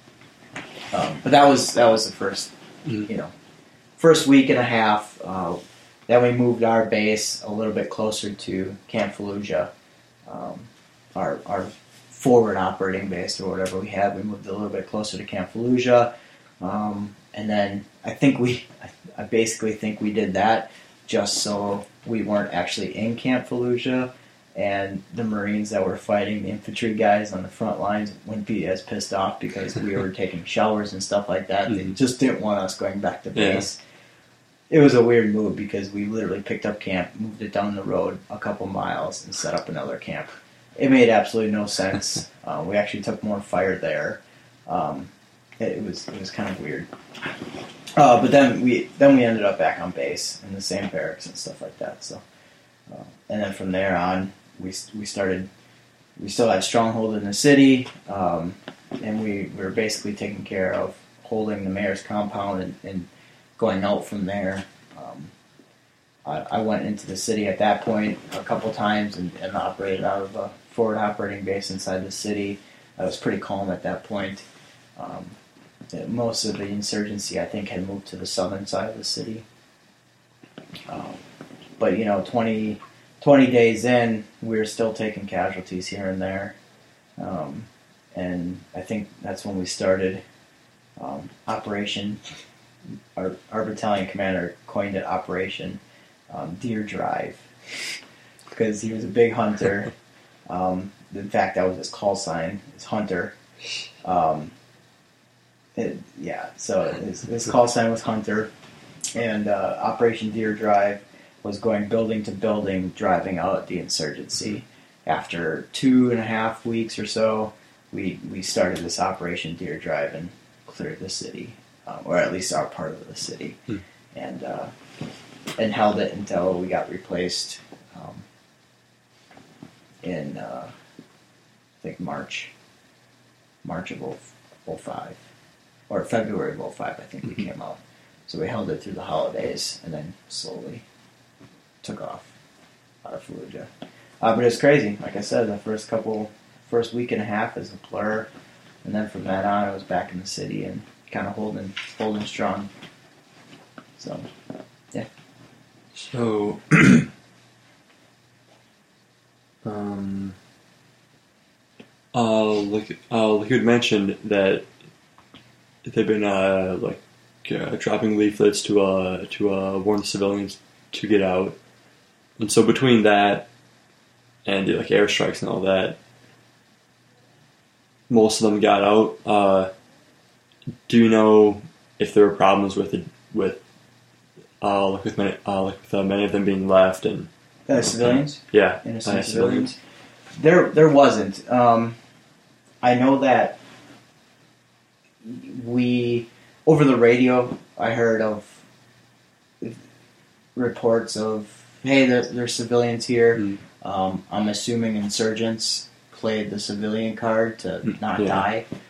um, but that was that was the first, Mhm. you know, first week and a half. Uh, then we moved our base a little bit closer to Camp Fallujah, um, our our forward operating base or whatever we had. We moved a little bit closer to Camp Fallujah, um, and then I think we, I, I basically think we did that just so we weren't actually in Camp Fallujah. And the Marines that were fighting, the infantry guys on the front lines, wouldn't be as pissed off because we were taking showers and stuff like that. They Mhm. just didn't want us going back to Yeah. base. It was a weird move because we literally picked up camp, moved it down the road a couple miles, and set up another camp. It made absolutely no sense. uh, we actually took more fire there. Um, it, it was it was kind of weird. Uh, but then we then we ended up back on base in the same barracks and stuff like that. So, uh, and then from there on. We we started. We still had stronghold in the city, um, and we, we were basically taking care of holding the mayor's compound and, and going out from there. Um, I, I went into the city at that point a couple times and, and operated out of a forward operating base inside the city. I was pretty calm at that point. Um, most of the insurgency, I think, had moved to the southern side of the city. Um, but you know, twenty. twenty days in, we were still taking casualties here and there. Um, and I think that's when we started um, Operation, our, our battalion commander coined it Operation um, Deer Drive. Because he was a big hunter. Um, in fact, that was his call sign, his Hunter. Um, it, yeah, so his, his call sign was Hunter. And uh, Operation Deer Drive was going building to building, driving out the insurgency. After two and a half weeks or so, we we started this Operation Deer Drive and cleared the city, um, or at least our part of the city, Hmm. and uh, and held it until we got replaced um, in uh, I think March, March of oh five, or February of oh five. I think we Mhm. came out. So we held it through the holidays, and then slowly took off out of Fallujah. Uh, but it was crazy. Like I said, the first couple, first week and a half is a blur, and then from that on, I was back in the city and kind of holding, holding strong. So, yeah. So, um, uh, like, uh, like you had mentioned that they've been uh, like uh, dropping leaflets to uh to uh warn the civilians to get out, and so between that and like airstrikes and all that, most of them got out. Uh, do you know if there were problems with it with uh like with many uh, like with uh, many of them being left and Uh, civilians? yeah, Innocent uh, civilians? There, there wasn't. Um, I know that we, over the radio, I heard of reports of, hey, there, there's civilians here. Mm. Um, I'm assuming insurgents played the civilian card to Mm, not yeah. die.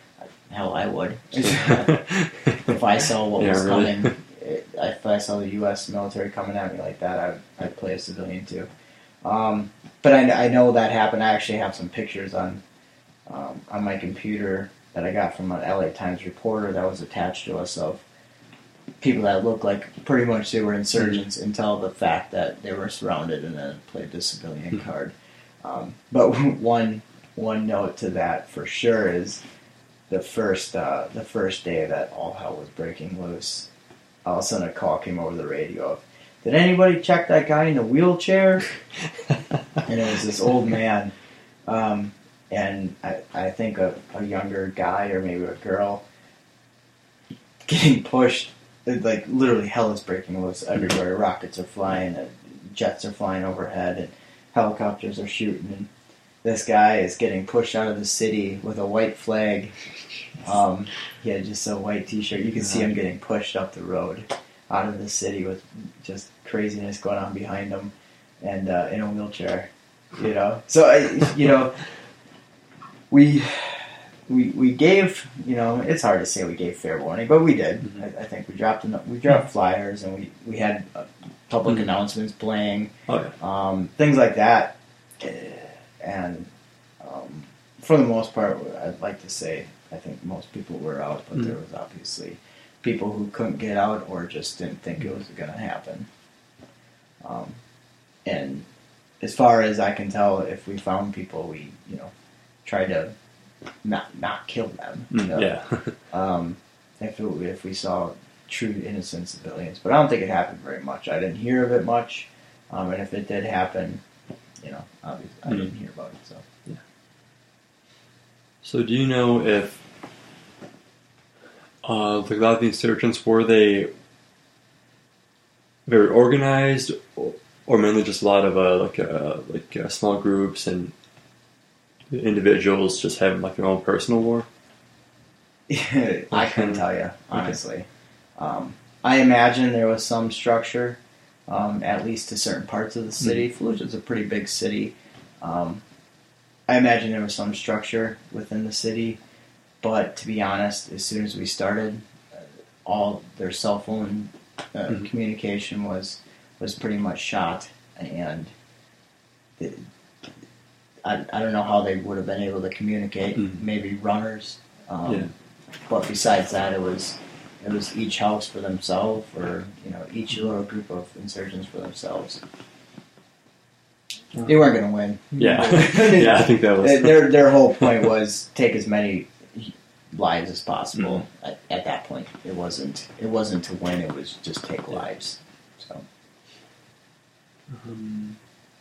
hell, I would. If I saw what Yeah, was really. coming, if I saw the U S military coming at me like that, I'd, I'd play a civilian too. Um, but I, I know that happened. I actually have some pictures on um, on my computer that I got from an L A Times reporter that was attached to us of people that looked like pretty much they were insurgents mm-hmm. until the fact that they were surrounded and then played the civilian mm-hmm. card. Um, but one one note to that for sure is the first uh, the first day that all hell was breaking loose. All of a sudden, a call came over the radio of, "Did anybody check that guy in the wheelchair?" And it was this old man, um, and I, I think a, a younger guy or maybe a girl getting pushed. Like literally, hell is breaking loose everywhere. Rockets are flying, and jets are flying overhead, and helicopters are shooting. And this guy is getting pushed out of the city with a white flag. Um, he had just a white T-shirt. You can see him getting pushed up the road out of the city with just craziness going on behind him, and uh, in a wheelchair. You know, so I, you know, we we we gave. You know, it's hard to say we gave fair warning, but we did. Mm-hmm. I, I think we dropped we dropped flyers, and we we had uh, public mm-hmm. announcements playing, oh, yeah. um, things like that, and um, for the most part, I'd like to say. I think most people were out, but mm-hmm. there was obviously people who couldn't get out or just didn't think it was going to happen. Um, and as far as I can tell, if we found people, we you know tried to not not kill them. You know? Yeah. um, if it, if we saw true innocent civilians, but I don't think it happened very much. I didn't hear of it much, um, and if it did happen, you know, obviously I mm-hmm. didn't hear about it. So. Yeah. So do you know if uh, like a lot of the insurgents, were they very organized, or, or mainly just a lot of uh, like uh, like uh, small groups and individuals just having like their own personal war? I couldn't tell you, honestly. Okay. Um, I imagine there was some structure, um, at least to certain parts of the city. Mm-hmm. Fallujah is a pretty big city. Um, I imagine there was some structure within the city, but to be honest, as soon as we started, uh, all their cell phone uh, mm-hmm. communication was was pretty much shot, and it, I I don't know how they would have been able to communicate. Mm-hmm. Maybe runners, um, yeah. But besides that, it was it was each house for themselves, or you know, each little group of insurgents for themselves. They weren't going to win. Yeah, yeah, I think that was their their whole point was take as many lives as possible. Mm-hmm. At, at that point, it wasn't it wasn't to win. It was just take lives. So, um,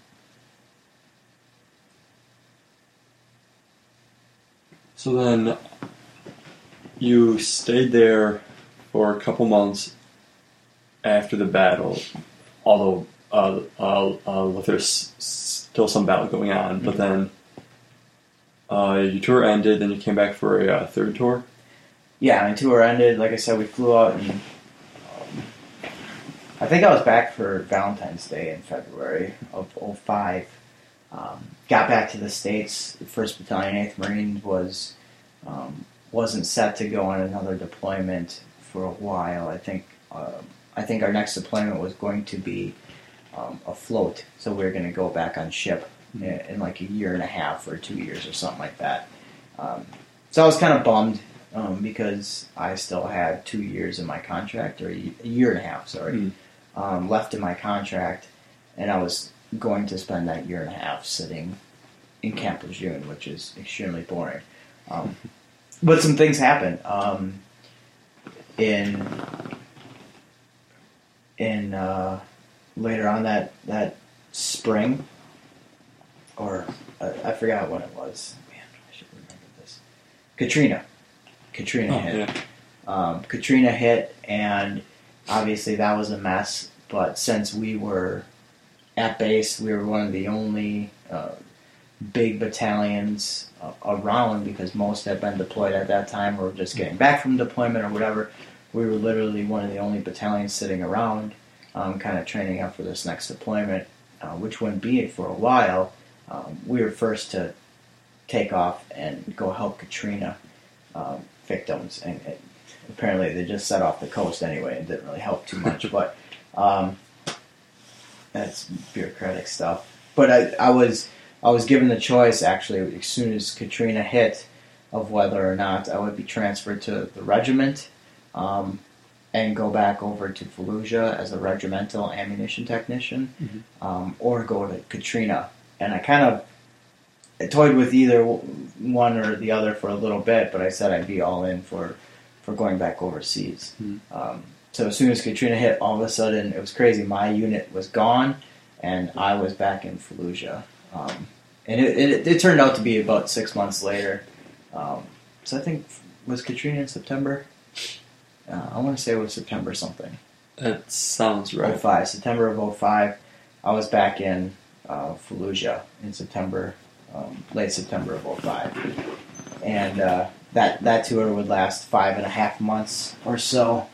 so then you stayed there for a couple months after the battle, although. Uh, uh, uh, there's still some battle going on, but then uh, your tour ended, then you came back for a uh, third tour? Yeah, my tour ended. Like I said, we flew out, and um, I think I was back for Valentine's Day in February of oh five. Um, got back to the States. The first Battalion, eighth Marines was, um, wasn't set to go on another deployment for a while. I think, uh, I think our next deployment was going to be Um, afloat, so we were going to go back on ship mm-hmm. in, in like a year and a half or two years or something like that. Um, so I was kind of bummed um, because I still had two years in my contract, or a, a year and a half, sorry, mm-hmm. um, left in my contract, and I was going to spend that year and a half sitting in Camp Lejeune, which is extremely boring. Um, but some things happened. Um, in in uh, later on that, that spring, or uh, I forgot when it was. Man, I should remember this. Katrina. Katrina oh, hit. Yeah. Um, Katrina hit, and obviously that was a mess. But since we were at base, we were one of the only uh, big battalions uh, around, because most had been deployed at that time or just getting back from deployment or whatever. We were literally one of the only battalions sitting around, um, kind of training up for this next deployment, uh, which wouldn't be it for a while. Um, we were first to take off and go help Katrina. Um, victims, and it, apparently they just set off the coast anyway. It didn't really help too much, but um, that's bureaucratic stuff. But I, I was I was given the choice actually as soon as Katrina hit of whether or not I would be transferred to the regiment um, and go back over to Fallujah as a regimental ammunition technician, mm-hmm. um, or go to Katrina. And I kind of I toyed with either one or the other for a little bit, but I said I'd be all in for, for going back overseas. Mm-hmm. Um, so as soon as Katrina hit, all of a sudden it was crazy. My unit was gone, and I was back in Fallujah. Um, and it, it, it turned out to be about six months later. Um, so I think, was Katrina in September? Uh, I want to say it was September something. That sounds right. oh five, September of oh five. I was back in uh, Fallujah in September, um, late September of oh five. And uh, that, that tour would last five and a half months or so.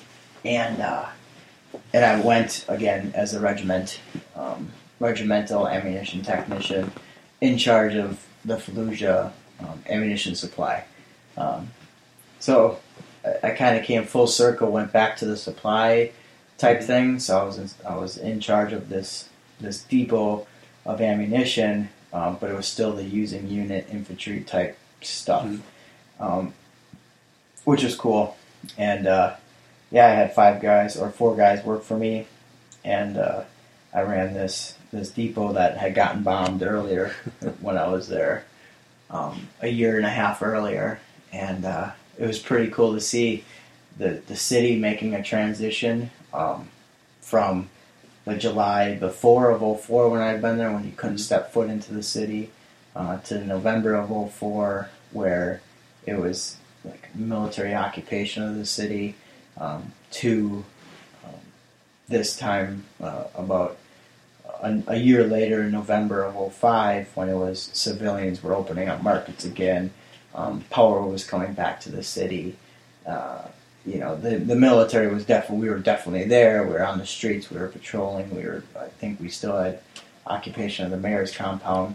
And uh, and I went, again, as a regiment, um, regimental ammunition technician in charge of the Fallujah Um, ammunition supply. Um, so I, I kind of came full circle, went back to the supply type thing. So I was in, I was in charge of this this depot of ammunition, um, but it was still the using unit infantry type stuff, mm-hmm. um, which was cool. And uh, yeah, I had five guys or four guys work for me, and uh, I ran this this depot that had gotten bombed earlier when I was there. Um, a year and a half earlier, and uh, it was pretty cool to see the the city making a transition um, from the July before of oh four when I'd been there, when you couldn't step foot into the city, uh, to November of oh four where it was like military occupation of the city, um, to um, this time uh, about A, a year later, in November of oh five, when it was civilians were opening up markets again, um, power was coming back to the city. Uh, you know, the the military was definitely, we were definitely there. We were on the streets. We were patrolling. We were, I think, we still had occupation of the mayor's compound.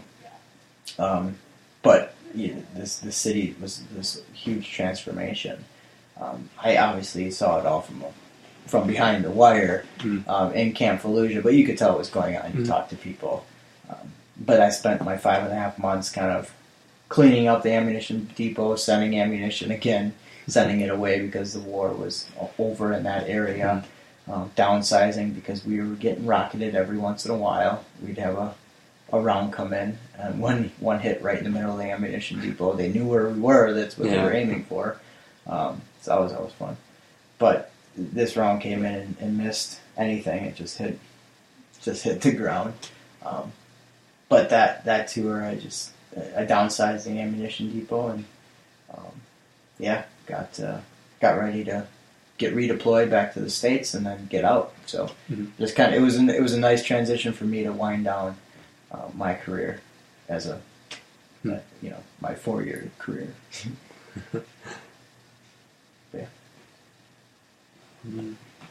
Um, but you know, this the city was this huge transformation. Um, I obviously saw it all from a from behind the wire mm. um, in Camp Fallujah, but you could tell what was going on. You mm. talked to people. Um, but I spent my five and a half months kind of cleaning up the ammunition depot, sending ammunition again, sending it away because the war was over in that area, mm. um, downsizing because we were getting rocketed every once in a while. We'd have a, a round come in, and one, one hit right in the middle of the ammunition depot. They knew where we were. That's what yeah. they were aiming for. Um, so that was always fun. But this round came in and, and missed anything. It just hit, just hit the ground. Um, but that, that tour, I just I downsized the ammunition depot, and um, yeah, got uh, got ready to get redeployed back to the States and then get out. So mm-hmm. just kind of it was an, it was a nice transition for me to wind down uh, my career as a mm-hmm. uh, you know my four year career. Yeah. Mm-hmm.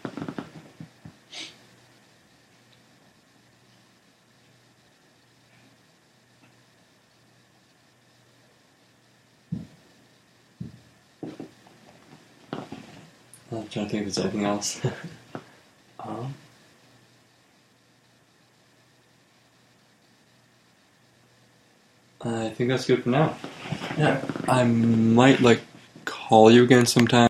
I'm trying to think if there's anything else. um, I think that's good for now. Yeah, I might like call you again sometime.